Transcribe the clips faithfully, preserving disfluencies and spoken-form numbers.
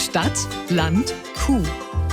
Stadt, Land, Kuh.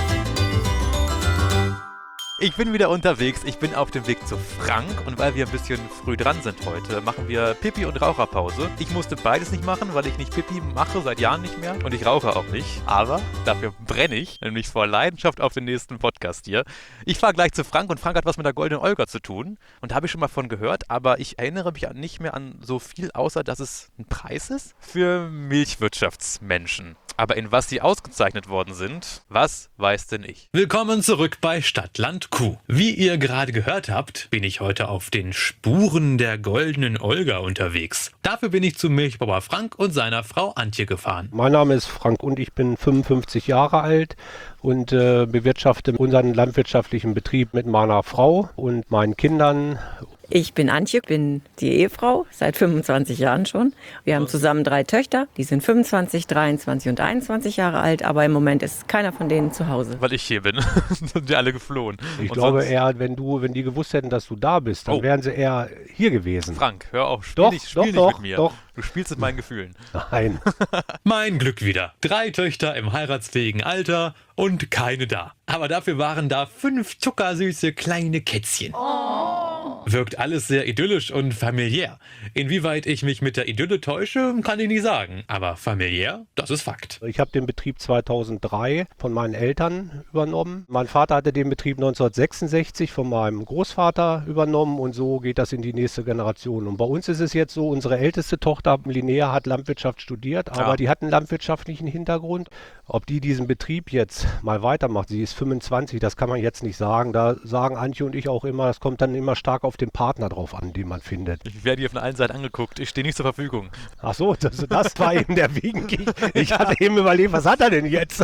Ich bin wieder unterwegs, ich bin auf dem Weg zu Frank und weil wir ein bisschen früh dran sind heute, machen wir Pipi- und Raucherpause. Ich musste beides nicht machen, weil ich nicht Pipi mache, seit Jahren nicht mehr und ich rauche auch nicht. Aber dafür brenne ich, nämlich vor Leidenschaft auf den nächsten Podcast hier. Ich fahre gleich zu Frank und Frank hat was mit der Goldenen Olga zu tun und da habe ich schon mal von gehört, aber ich erinnere mich nicht mehr an so viel, außer dass es ein Preis ist für Milchwirtschaftsmenschen. Aber in was sie ausgezeichnet worden sind, was weiß denn ich? Willkommen zurück bei Stadt, Land, Kuh. Wie ihr gerade gehört habt, bin ich heute auf den Spuren der Goldenen Olga unterwegs. Dafür bin ich zu Milchbauer Frank und seiner Frau Antje gefahren. Mein Name ist Frank und ich bin fünfundfünfzig Jahre alt und äh, bewirtschafte unseren landwirtschaftlichen Betrieb mit meiner Frau und meinen Kindern. Ich bin Antje, bin die Ehefrau, seit fünfundzwanzig Jahren schon. Wir haben zusammen drei Töchter, die sind fünfundzwanzig, dreiundzwanzig und einundzwanzig Jahre alt, aber im Moment ist keiner von denen zu Hause. Weil ich hier bin, sind die alle geflohen. Ich und glaube sonst... eher, wenn du, wenn die gewusst hätten, dass du da bist, dann Oh. wären sie eher hier gewesen. Frank, hör auf, spiel Doch, nicht, spiel doch, nicht doch, mit mir. doch. Du spielst mit meinen Gefühlen. Nein. Mein Glück wieder. Drei Töchter im heiratsfähigen Alter und keine da. Aber dafür waren da fünf zuckersüße kleine Kätzchen. Wirkt alles sehr idyllisch und familiär. Inwieweit ich mich mit der Idylle täusche, kann ich nicht sagen. Aber familiär, das ist Fakt. Ich habe den Betrieb zweitausenddrei von meinen Eltern übernommen. Mein Vater hatte den Betrieb neunzehnhundertsechsundsechzig von meinem Großvater übernommen und so geht das in die nächste Generation. Und bei uns ist es jetzt so, unsere älteste Tochter Linnea hat Landwirtschaft studiert, aber Ja. die hat einen landwirtschaftlichen Hintergrund. Ob die diesen Betrieb jetzt mal weitermacht, sie ist fünfundzwanzig, das kann man jetzt nicht sagen. Da sagen Antje und ich auch immer, das kommt dann immer stark auf den Partner drauf an, den man findet. Ich werde hier von allen Seiten angeguckt, ich stehe nicht zur Verfügung. Ach so, das, das war eben der Wink. Ich, ich hatte eben überlegt, was hat er denn jetzt?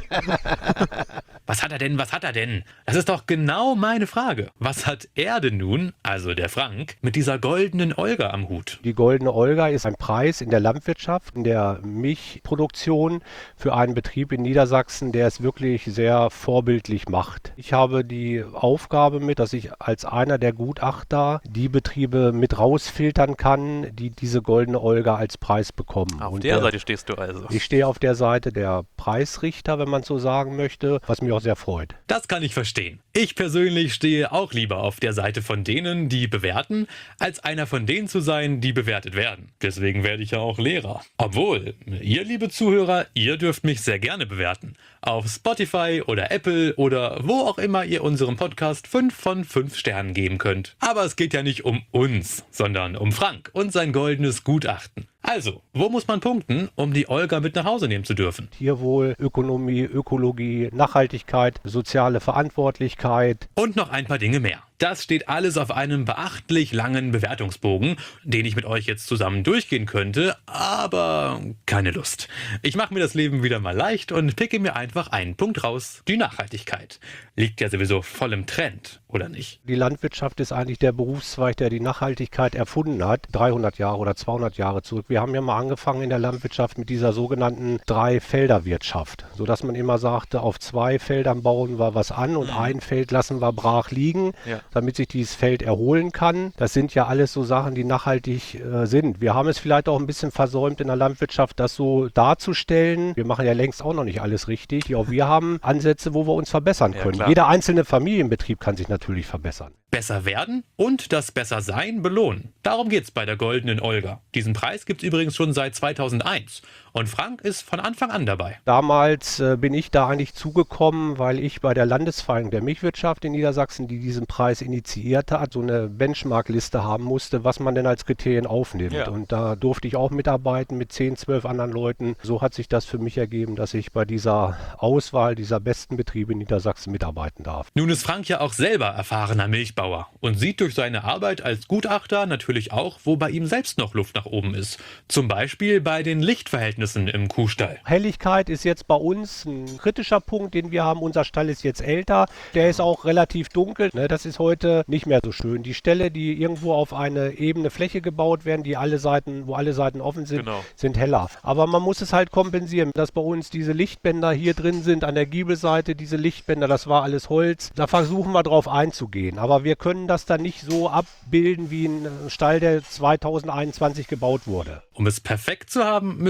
Was hat er denn, was hat er denn? Das ist doch genau meine Frage. Was hat er denn nun, also der Frank, mit dieser Goldenen Olga am Hut? Die Goldene Olga ist ein Preis in der Landwirtschaft, in der Milchproduktion für einen Betrieb in Niedersachsen, der es wirklich sehr vorbildlich macht. Ich habe die Aufgabe mit, dass ich als einer der Gutachter die Betriebe mit rausfiltern kann, die diese Goldene Olga als Preis bekommen. Auf Und der der- Seite stehst du also. Ich stehe auf der Seite der Preisrichter, wenn man so sagen möchte, was mich auch sehr freut. Das kann ich verstehen. Ich persönlich stehe auch lieber auf der Seite von denen, die bewerten, als einer von denen zu sein, die bewertet werden. Deswegen werde ich ja auch Lehrer. Obwohl, ihr liebe Zuhörer, ihr dürft mich sehr gerne bewerten. Auf Spotify oder Apple oder wo auch immer ihr unserem Podcast fünf von fünf Sternen geben könnt. Aber es geht ja nicht um uns, sondern um Frank und sein goldenes Gutachten. Also, wo muss man punkten, um die Olga mit nach Hause nehmen zu dürfen? Tierwohl, Ökonomie, Ökologie, Nachhaltigkeit, soziale Verantwortlichkeit. Und noch ein paar Dinge mehr. Das steht alles auf einem beachtlich langen Bewertungsbogen, den ich mit euch jetzt zusammen durchgehen könnte, aber keine Lust. Ich mache mir das Leben wieder mal leicht und picke mir einfach einen Punkt raus. Die Nachhaltigkeit. Liegt ja sowieso voll im Trend, oder nicht? Die Landwirtschaft ist eigentlich der Berufszweig, der die Nachhaltigkeit erfunden hat, dreihundert Jahre oder zweihundert Jahre zurück. Wir haben ja mal angefangen in der Landwirtschaft mit dieser sogenannten Drei-Felder-Wirtschaft, sodass man immer sagte, auf zwei Feldern bauen wir was an und ein Feld lassen wir brach liegen, Ja. damit sich dieses Feld erholen kann. Das sind ja alles so Sachen, die nachhaltig äh, sind. Wir haben es vielleicht auch ein bisschen versäumt in der Landwirtschaft, das so darzustellen. Wir machen ja längst auch noch nicht alles richtig. Auch wir haben Ansätze, wo wir uns verbessern Ja, können. klar. Jeder einzelne Familienbetrieb kann sich natürlich verbessern. Besser werden und das Bessersein belohnen. Darum geht's bei der Goldenen Olga. Diesen Preis gibt's übrigens schon seit zweitausendeins. Und Frank ist von Anfang an dabei. Damals äh, bin ich da eigentlich zugekommen, weil ich bei der Landesvereinigung der Milchwirtschaft in Niedersachsen, die diesen Preis initiiert hat, so eine Benchmark-Liste haben musste, was man denn als Kriterien aufnimmt. Ja. Und da durfte ich auch mitarbeiten mit zehn, zwölf anderen Leuten. So hat sich das für mich ergeben, dass ich bei dieser Auswahl dieser besten Betriebe in Niedersachsen mitarbeiten darf. Nun ist Frank ja auch selber erfahrener Milchbauer und sieht durch seine Arbeit als Gutachter natürlich auch, wo bei ihm selbst noch Luft nach oben ist. Zum Beispiel bei den Lichtverhältnissen im Kuhstall. Helligkeit ist jetzt bei uns ein kritischer Punkt, den wir haben. Unser Stall ist jetzt älter. Der ist auch relativ dunkel. Ne, das ist heute nicht mehr so schön. Die Ställe, die irgendwo auf eine ebene Fläche gebaut werden, die alle Seiten, wo alle Seiten offen sind, Genau. sind heller. Aber man muss es halt kompensieren, dass bei uns diese Lichtbänder hier drin sind, an der Giebelseite, diese Lichtbänder, das war alles Holz. Da versuchen wir drauf einzugehen. Aber wir können das dann nicht so abbilden wie ein Stall, der zweitausendeinundzwanzig gebaut wurde. Um es perfekt zu haben, müsste er den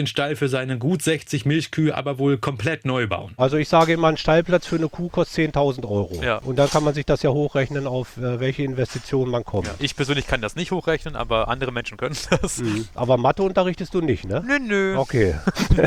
den Stall für seine gut sechzig Milchkühe aber wohl komplett neu bauen. Also ich sage immer, ein Stallplatz für eine Kuh kostet zehntausend Euro. Ja. Und dann kann man sich das ja hochrechnen, auf äh, welche Investitionen man kommt. Ja. Ich persönlich kann das nicht hochrechnen, aber andere Menschen können das. Mhm. Aber Mathe unterrichtest du nicht, ne? Nö, nö. Okay.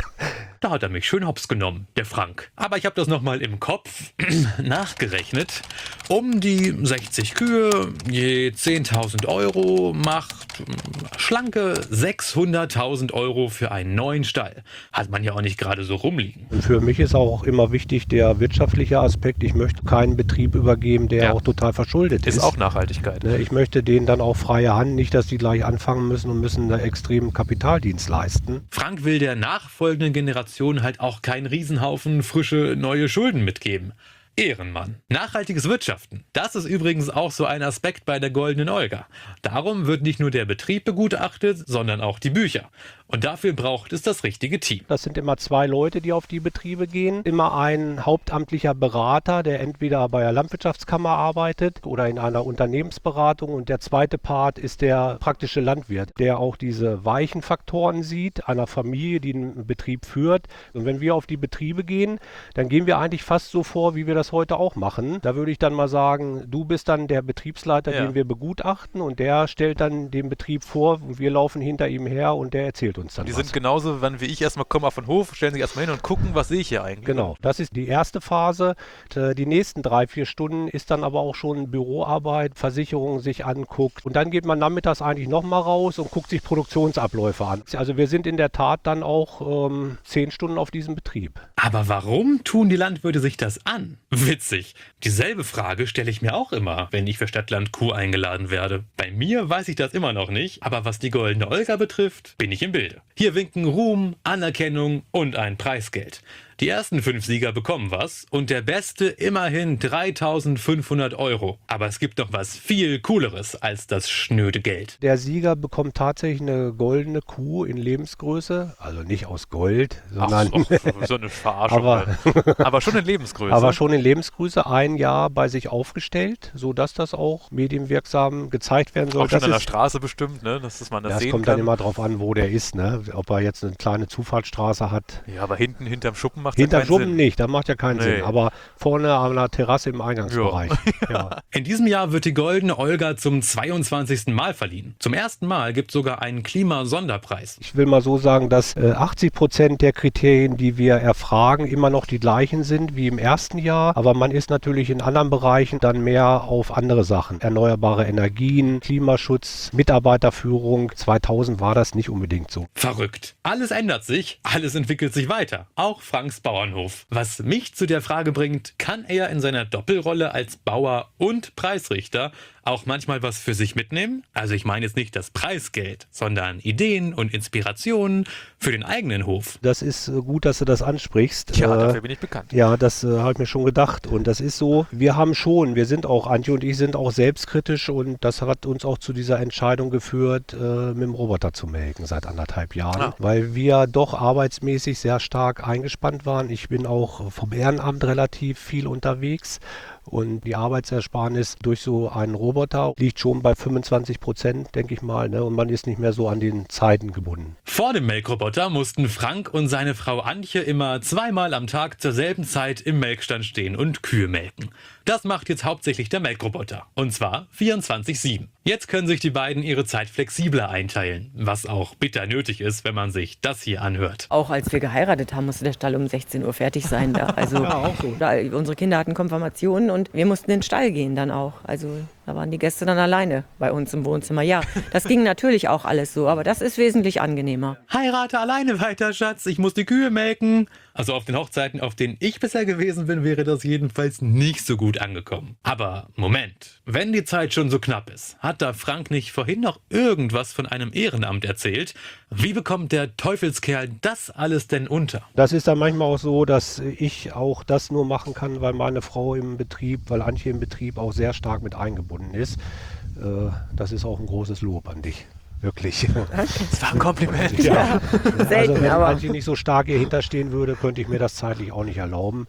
Da hat er mich schön hops genommen, der Frank. Aber ich habe das nochmal im Kopf nachgerechnet. Um die sechzig Kühe, je zehntausend Euro, macht schlanke sechshunderttausend Euro für einen neuen Stall. Hat man ja auch nicht gerade so rumliegen. Und für mich ist auch immer wichtig der wirtschaftliche Aspekt. Ich möchte keinen Betrieb übergeben, der Ja. auch total verschuldet ist. Ist auch Nachhaltigkeit. Ne, Ich möchte denen dann auch freie Hand, nicht, dass die gleich anfangen müssen und müssen einen extremen Kapitaldienst leisten. Frank will der nachfolgenden Generation halt auch keinen Riesenhaufen frische neue Schulden mitgeben. Ehrenmann. Nachhaltiges Wirtschaften. Das ist übrigens auch so ein Aspekt bei der Goldenen Olga. Darum wird nicht nur der Betrieb begutachtet, sondern auch die Bücher. Und dafür braucht es das richtige Team. Das sind immer zwei Leute, die auf die Betriebe gehen. Immer ein hauptamtlicher Berater, der entweder bei der Landwirtschaftskammer arbeitet oder in einer Unternehmensberatung. Und der zweite Part ist der praktische Landwirt, der auch diese weichen Faktoren sieht, einer Familie, die einen Betrieb führt. Und wenn wir auf die Betriebe gehen, dann gehen wir eigentlich fast so vor, wie wir das heute auch machen. Da würde ich dann mal sagen, du bist dann der Betriebsleiter, Ja. den wir begutachten, und der stellt dann den Betrieb vor und wir laufen hinter ihm her und der erzählt uns dann Die was. sind genauso, wenn wie ich erstmal kommen auf den Hof, stellen sich erstmal hin und gucken, was sehe ich hier eigentlich. Genau, das ist die erste Phase. Und, äh, die nächsten drei, vier Stunden ist dann aber auch schon Büroarbeit, Versicherung sich anguckt. Und dann geht man nachmittags eigentlich nochmal raus und guckt sich Produktionsabläufe an. Also wir sind in der Tat dann auch ähm, zehn Stunden auf diesem Betrieb. Aber warum tun die Landwirte sich das an? Witzig. Dieselbe Frage stelle ich mir auch immer, wenn ich für Stadtland Kuh eingeladen werde. Bei mir weiß ich das immer noch nicht, aber was die Goldene Olga betrifft, bin ich im Bilde. Hier winken Ruhm, Anerkennung und ein Preisgeld. Die ersten fünf Sieger bekommen was und der Beste immerhin dreitausendfünfhundert Euro. Aber es gibt noch was viel Cooleres als das schnöde Geld. Der Sieger bekommt tatsächlich eine goldene Kuh in Lebensgröße, also nicht aus Gold, Ach, sondern so, so eine Verarschung. Aber- halt. aber schon in Lebensgröße. aber schon in Lebensgröße ein Jahr bei sich aufgestellt, sodass das auch medienwirksam gezeigt werden soll. auch schon Das an der ist- Straße bestimmt, ne? dass das man das Das sehen kommt kann. dann immer drauf an, wo der ist, ne? Ob er jetzt eine kleine Zufahrtsstraße hat. Ja, aber hinten, hinterm Schuppen macht Hinterm ja keinen Schuppen Sinn. nicht, das macht ja keinen Nee. Sinn. Aber vorne an der Terrasse im Eingangsbereich. Ja. In diesem Jahr wird die Goldene Olga zum zweiundzwanzigsten Mal verliehen. Zum ersten Mal gibt es sogar einen Klimasonderpreis. Ich will mal so sagen, dass äh, achtzig Prozent der Kriterien, die wir erfragen, immer noch die gleichen sind wie im ersten Jahr. Aber man ist natürlich in anderen Bereichen dann mehr auf andere Sachen. Erneuerbare Energien, Klimaschutz, Mitarbeiterführung. zweitausend war das nicht unbedingt so. Verrückt. Alles ändert sich, alles entwickelt sich weiter. Auch Franks Bauernhof. Was mich zu der Frage bringt, kann er in seiner Doppelrolle als Bauer und Preisrichter auch manchmal was für sich mitnehmen? Also ich meine jetzt nicht das Preisgeld, sondern Ideen und Inspirationen für den eigenen Hof. Das ist äh, gut, dass du das ansprichst. Tja, Äh, dafür bin ich bekannt. Ja, das äh, habe ich mir schon gedacht. Und das ist so, wir haben schon, wir sind auch, Antje und ich sind auch selbstkritisch, und das hat uns auch zu dieser Entscheidung geführt, äh, mit dem Roboter zu melken seit anderthalb Jahren. Ah. Weil wir doch arbeitsmäßig sehr stark eingespannt waren. Ich bin auch vom Ehrenamt relativ viel unterwegs. Und die Arbeitsersparnis durch so einen Roboter liegt schon bei fünfundzwanzig Prozent, denke ich mal. Ne? Und man ist nicht mehr so an den Zeiten gebunden. Vor dem Melkroboter mussten Frank und seine Frau Antje immer zweimal am Tag zur selben Zeit im Melkstand stehen und Kühe melken. Das macht jetzt hauptsächlich der Melkroboter. Und zwar vierundzwanzig sieben. Jetzt können sich die beiden ihre Zeit flexibler einteilen. Was auch bitter nötig ist, wenn man sich das hier anhört. Auch als wir geheiratet haben, musste der Stall um sechzehn Uhr fertig sein. Da. Also, Ja, auch so. da, unsere Kinder hatten Konfirmationen und wir mussten in den Stall gehen dann auch. Also da waren die Gäste dann alleine bei uns im Wohnzimmer. Ja, das ging natürlich auch alles so, aber das ist wesentlich angenehmer. Heirate alleine weiter, Schatz. Ich muss die Kühe melken. Also auf den Hochzeiten, auf denen ich bisher gewesen bin, wäre das jedenfalls nicht so gut angekommen. Aber Moment, wenn die Zeit schon so knapp ist, hat da Frank nicht vorhin noch irgendwas von einem Ehrenamt erzählt? Wie bekommt der Teufelskerl das alles denn unter? Das ist dann manchmal auch so, dass ich auch das nur machen kann, weil meine Frau im Betrieb, weil Antje im Betrieb auch sehr stark mit eingebunden ist. Äh, Das ist auch ein großes Lob an dich. Wirklich. Das war ein Kompliment. Ja. Selten, Also wenn aber Antje nicht so stark hier hinterstehen würde, könnte ich mir das zeitlich auch nicht erlauben.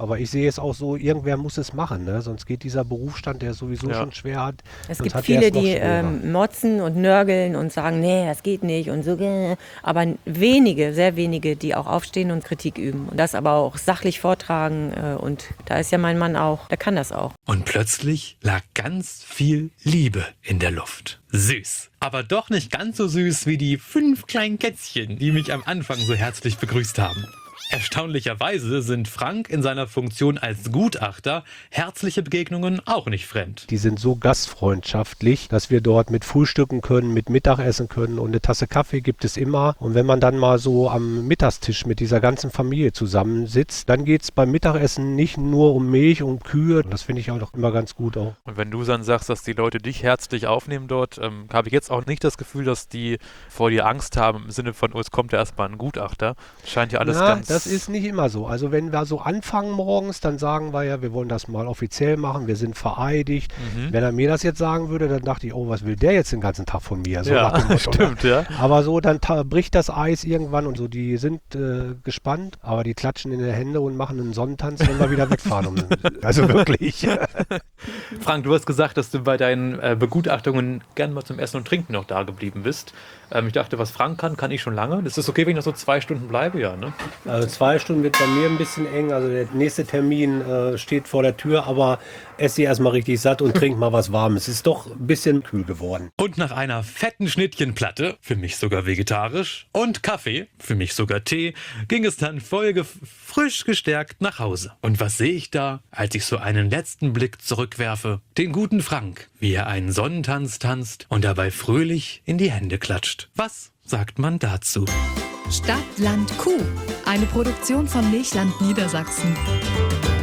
Aber ich sehe es auch so, irgendwer muss es machen, ne? Sonst geht dieser Berufsstand, der sowieso Ja. schon schwer hat. Es sonst gibt hat der viele, es noch die schwerer. ähm, motzen und nörgeln und sagen, nee, das geht nicht und so. äh. Aber wenige, sehr wenige, die auch aufstehen und Kritik üben. Und das aber auch sachlich vortragen. Äh, und da ist ja mein Mann auch, der kann das auch. Und plötzlich lag ganz viel Liebe in der Luft. Süß. Aber doch nicht ganz so süß wie die fünf kleinen Kätzchen, die mich am Anfang so herzlich begrüßt haben. Erstaunlicherweise sind Frank in seiner Funktion als Gutachter herzliche Begegnungen auch nicht fremd. Die sind so gastfreundschaftlich, dass wir dort mit frühstücken können, mit Mittagessen können und eine Tasse Kaffee gibt es immer. Und wenn man dann mal so am Mittagstisch mit dieser ganzen Familie zusammensitzt, dann geht es beim Mittagessen nicht nur um Milch, um Kühe. Das finde ich auch noch immer ganz gut auch. Und wenn du dann sagst, dass die Leute dich herzlich aufnehmen dort, ähm, habe ich jetzt auch nicht das Gefühl, dass die vor dir Angst haben im Sinne von, oh, es kommt ja erstmal ein Gutachter. Scheint ja alles Na, ganz... das ist nicht immer so. Also wenn wir so anfangen morgens, dann sagen wir ja, wir wollen das mal offiziell machen, wir sind vereidigt. Mhm. Wenn er mir das jetzt sagen würde, dann dachte ich, oh, was will der jetzt den ganzen Tag von mir? So nach dem Ja, Motto, ne? stimmt, ja. Aber so, dann ta- bricht das Eis irgendwann und so, die sind äh, gespannt, aber die klatschen in die Hände und machen einen Sonnentanz, wenn wir wieder wegfahren. Um, also wirklich. Frank, du hast gesagt, dass du bei deinen äh, Begutachtungen gern mal zum Essen und Trinken noch da geblieben bist. Ähm, ich dachte, was Frank kann, kann ich schon lange. Das ist okay, wenn ich noch so zwei Stunden bleibe, ja, ne? Also zwei Stunden wird bei mir ein bisschen eng, also der nächste Termin äh, steht vor der Tür, aber esse sie erstmal richtig satt und trink mal was Warmes. Es ist doch ein bisschen kühl geworden. Und nach einer fetten Schnittchenplatte, für mich sogar vegetarisch, und Kaffee, für mich sogar Tee, ging es dann folge frisch gestärkt nach Hause. Und was sehe ich da, als ich so einen letzten Blick zurückwerfe? Den guten Frank, wie er einen Sonnentanz tanzt und dabei fröhlich in die Hände klatscht. Was sagt man dazu? Stadt, Land, Kuh. Eine Produktion von Milchland Niedersachsen.